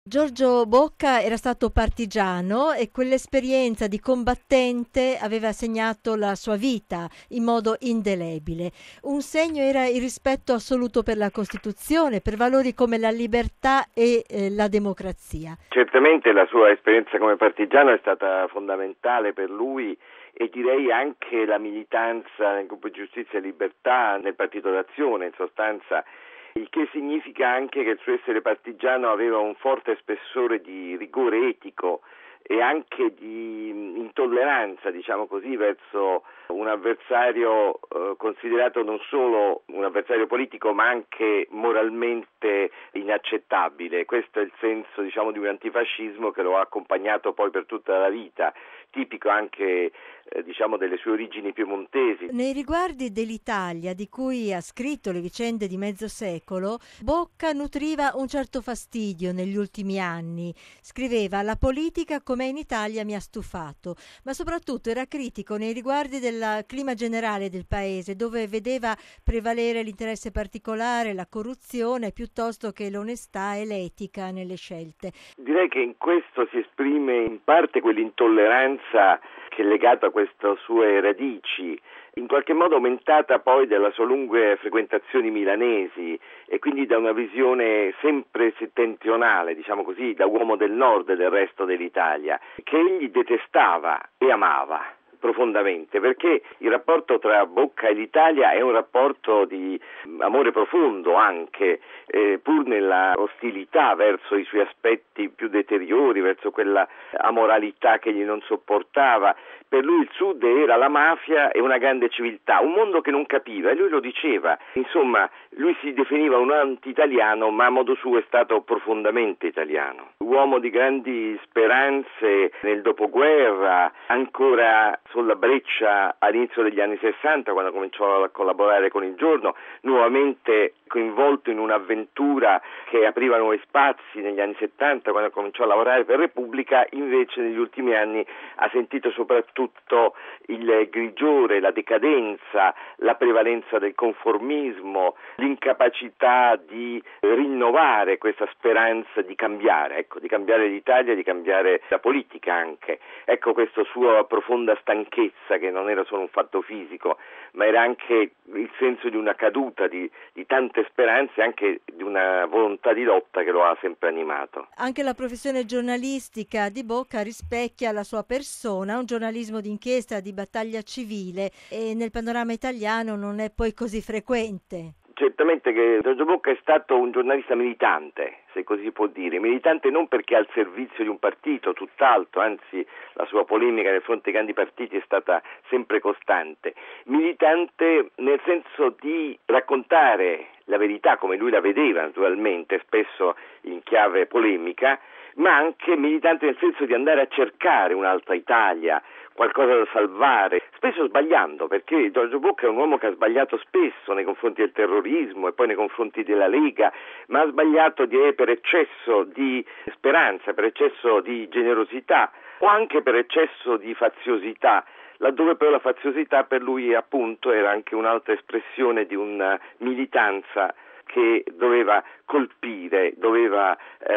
Giorgio Bocca era stato partigiano e quell'esperienza di combattente aveva segnato la sua vita in modo indelebile. Un segno era il rispetto assoluto per la Costituzione, per valori come la libertà e la democrazia. Certamente la sua esperienza come partigiano è stata fondamentale per lui e direi anche la militanza nel gruppo Giustizia e Libertà, nel Partito d'Azione in sostanza, il che significa anche che il suo essere partigiano aveva un forte spessore di rigore etico e anche di intolleranza, diciamo così, verso un avversario considerato non solo un avversario politico ma anche moralmente inaccettabile. Questo è il senso, diciamo, di un antifascismo che lo ha accompagnato poi per tutta la vita, tipico anche diciamo delle sue origini piemontesi. Nei riguardi dell'Italia, di cui ha scritto le vicende di mezzo secolo, Bocca nutriva un certo fastidio negli ultimi anni. Scriveva: la politica com'è in Italia mi ha stufato, ma soprattutto era critico nei riguardi del clima generale del paese, dove vedeva prevalere l'interesse particolare, la corruzione, piuttosto che l'onestà e l'etica nelle scelte. Direi che in questo si esprime in parte quell'intolleranza che è legata a queste sue radici, in qualche modo aumentata poi dalle sue lunghe frequentazioni milanesi e quindi da una visione sempre settentrionale, diciamo così, da uomo del nord del resto dell'Italia, che egli detestava e amava profondamente, perché il rapporto tra Bocca e l'Italia è un rapporto di amore profondo anche, pur nella ostilità verso i suoi aspetti più deteriori, verso quella amoralità che gli non sopportava. Per lui il Sud era la mafia e una grande civiltà, un mondo che non capiva e lui lo diceva. Insomma, lui si definiva un anti-italiano, ma a modo suo è stato profondamente italiano. Uomo di grandi speranze nel dopoguerra, ancora sulla breccia all'inizio degli anni 60, quando cominciò a collaborare con Il Giorno, nuovamente coinvolto in un'avventura che apriva nuovi spazi negli anni 70, quando cominciò a lavorare per Repubblica. Invece negli ultimi anni ha sentito soprattutto il grigiore, la decadenza, la prevalenza del conformismo, l'incapacità di rinnovare questa speranza di cambiare, di cambiare l'Italia, di cambiare la politica anche. Questa sua profonda stanchezza, che non era solo un fatto fisico, ma era anche il senso di una caduta, di tante speranze e anche di una volontà di lotta che lo ha sempre animato. Anche la professione giornalistica di Bocca rispecchia la sua persona, un giornalismo d'inchiesta, di battaglia civile, e nel panorama italiano non è poi così frequente. Certamente che Giorgio Bocca è stato un giornalista militante, se così si può dire, militante non perché al servizio di un partito, tutt'altro, anzi la sua polemica nei fronte ai grandi partiti è stata sempre costante, militante nel senso di raccontare la verità come lui la vedeva naturalmente, spesso in chiave polemica, ma anche militante nel senso di andare a cercare un'altra Italia, qualcosa da salvare, spesso sbagliando, perché Giorgio Bocca è un uomo che ha sbagliato spesso nei confronti del terrorismo e poi nei confronti della Lega, ma ha sbagliato per eccesso di speranza, per eccesso di generosità o anche per eccesso di faziosità, laddove però la faziosità per lui appunto era anche un'altra espressione di una militanza che doveva colpire, doveva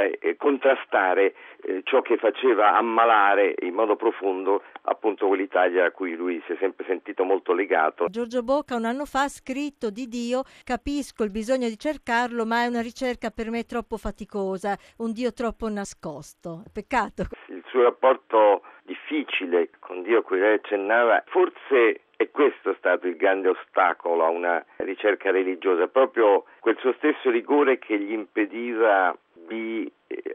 contrastare ciò che faceva ammalare in modo profondo appunto quell'Italia a cui lui si è sempre sentito molto legato. Giorgio Bocca un anno fa ha scritto di Dio: capisco il bisogno di cercarlo, ma è una ricerca per me troppo faticosa, un Dio troppo nascosto. Peccato. Il suo rapporto difficile con Dio a cui lei accennava, forse e questo è stato il grande ostacolo a una ricerca religiosa, proprio quel suo stesso rigore che gli impediva di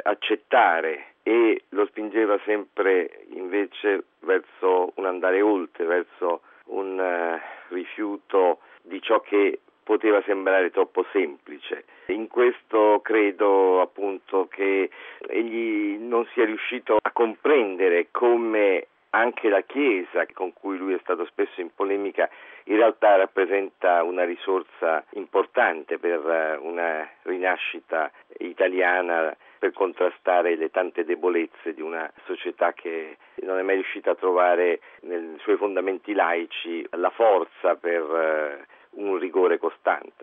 accettare e lo spingeva sempre invece verso un andare oltre, verso un rifiuto di ciò che poteva sembrare troppo semplice. In questo credo appunto che egli non sia riuscito a comprendere come anche la Chiesa, con cui lui è stato spesso in polemica, in realtà rappresenta una risorsa importante per una rinascita italiana, per contrastare le tante debolezze di una società che non è mai riuscita a trovare nei suoi fondamenti laici la forza per un rigore costante.